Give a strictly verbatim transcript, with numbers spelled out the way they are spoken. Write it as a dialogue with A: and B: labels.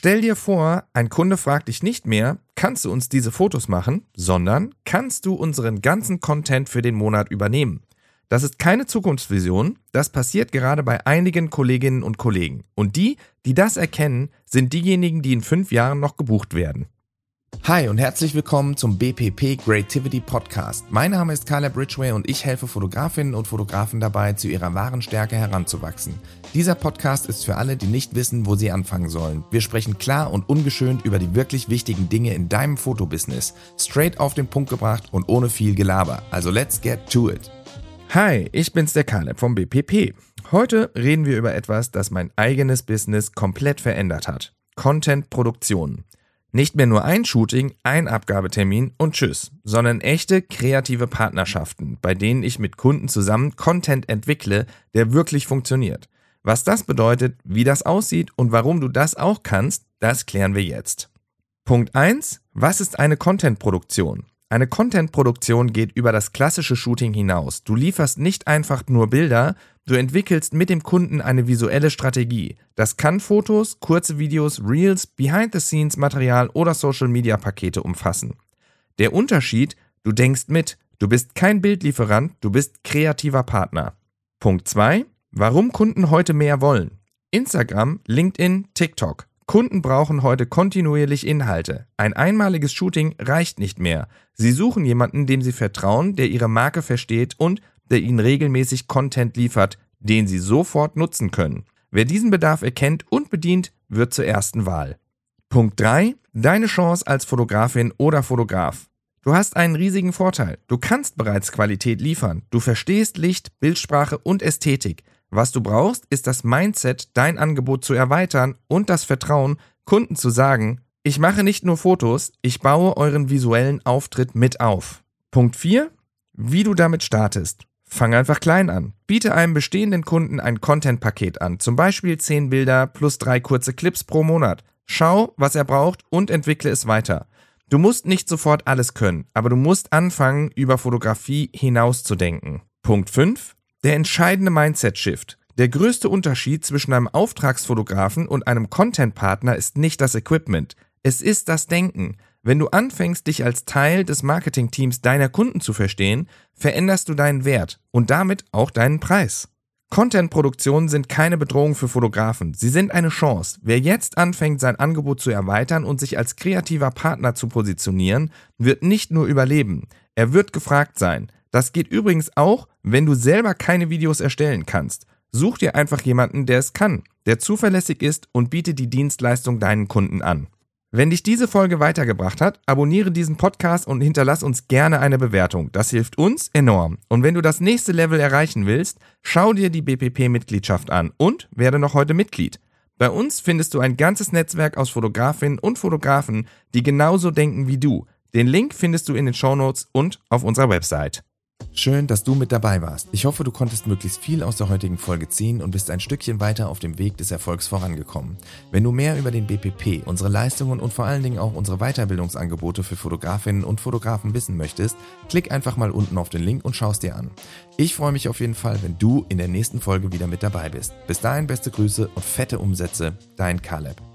A: Stell dir vor, ein Kunde fragt dich nicht mehr, kannst du uns diese Fotos machen, sondern kannst du unseren ganzen Content für den Monat übernehmen. Das ist keine Zukunftsvision, das passiert gerade bei einigen Kolleginnen und Kollegen. Und die, die das erkennen, sind diejenigen, die in fünf Jahren noch gebucht werden.
B: Hi und herzlich willkommen zum B P P Creativity Podcast. Mein Name ist Caleb Ridgway und ich helfe Fotografinnen und Fotografen dabei, zu ihrer wahren Stärke heranzuwachsen. Dieser Podcast ist für alle, die nicht wissen, wo sie anfangen sollen. Wir sprechen klar und ungeschönt über die wirklich wichtigen Dinge in deinem Fotobusiness. Straight auf den Punkt gebracht und ohne viel Gelaber. Also let's get to it.
A: Hi, ich bin's der Caleb vom B P P. Heute reden wir über etwas, das mein eigenes Business komplett verändert hat. Content-Produktion. Nicht mehr nur ein Shooting, ein Abgabetermin und tschüss, sondern echte kreative Partnerschaften, bei denen ich mit Kunden zusammen Content entwickle, der wirklich funktioniert. Was das bedeutet, wie das aussieht und warum du das auch kannst, das klären wir jetzt. Punkt eins. Was ist eine Content-Produktion? Eine Content-Produktion geht über das klassische Shooting hinaus. Du lieferst nicht einfach nur Bilder, du entwickelst mit dem Kunden eine visuelle Strategie. Das kann Fotos, kurze Videos, Reels, Behind-the-Scenes-Material oder Social-Media-Pakete umfassen. Der Unterschied, du denkst mit, du bist kein Bildlieferant, du bist kreativer Partner. Punkt zwei. Warum Kunden heute mehr wollen? Instagram, LinkedIn, TikTok. Kunden brauchen heute kontinuierlich Inhalte. Ein einmaliges Shooting reicht nicht mehr. Sie suchen jemanden, dem sie vertrauen, der ihre Marke versteht und der ihnen regelmäßig Content liefert, den sie sofort nutzen können. Wer diesen Bedarf erkennt und bedient, wird zur ersten Wahl. Punkt drei. Deine Chance als Fotografin oder Fotograf. Du hast einen riesigen Vorteil. Du kannst bereits Qualität liefern. Du verstehst Licht, Bildsprache und Ästhetik. Was du brauchst, ist das Mindset, dein Angebot zu erweitern und das Vertrauen, Kunden zu sagen, ich mache nicht nur Fotos, ich baue euren visuellen Auftritt mit auf. Punkt vier. Wie du damit startest. Fang einfach klein an. Biete einem bestehenden Kunden ein Content-Paket an, zum Beispiel zehn Bilder plus drei kurze Clips pro Monat. Schau, was er braucht und entwickle es weiter. Du musst nicht sofort alles können, aber du musst anfangen, über Fotografie hinauszudenken. Punkt fünf. Der entscheidende Mindset-Shift. Der größte Unterschied zwischen einem Auftragsfotografen und einem Content-Partner ist nicht das Equipment. Es ist das Denken. Wenn du anfängst, dich als Teil des Marketing-Teams deiner Kunden zu verstehen, veränderst du deinen Wert und damit auch deinen Preis. Content-Produktionen sind keine Bedrohung für Fotografen. Sie sind eine Chance. Wer jetzt anfängt, sein Angebot zu erweitern und sich als kreativer Partner zu positionieren, wird nicht nur überleben. Er wird gefragt sein. Das geht übrigens auch, wenn du selber keine Videos erstellen kannst. Such dir einfach jemanden, der es kann, der zuverlässig ist und biete die Dienstleistung deinen Kunden an. Wenn dich diese Folge weitergebracht hat, abonniere diesen Podcast und hinterlass uns gerne eine Bewertung. Das hilft uns enorm. Und wenn du das nächste Level erreichen willst, schau dir die B P P-Mitgliedschaft an und werde noch heute Mitglied. Bei uns findest du ein ganzes Netzwerk aus Fotografinnen und Fotografen, die genauso denken wie du. Den Link findest du in den Shownotes und auf unserer Website.
B: Schön, dass du mit dabei warst. Ich hoffe, du konntest möglichst viel aus der heutigen Folge ziehen und bist ein Stückchen weiter auf dem Weg des Erfolgs vorangekommen. Wenn du mehr über den B P P, unsere Leistungen und vor allen Dingen auch unsere Weiterbildungsangebote für Fotografinnen und Fotografen wissen möchtest, klick einfach mal unten auf den Link und schau es dir an. Ich freue mich auf jeden Fall, wenn du in der nächsten Folge wieder mit dabei bist. Bis dahin beste Grüße und fette Umsätze, dein Caleb.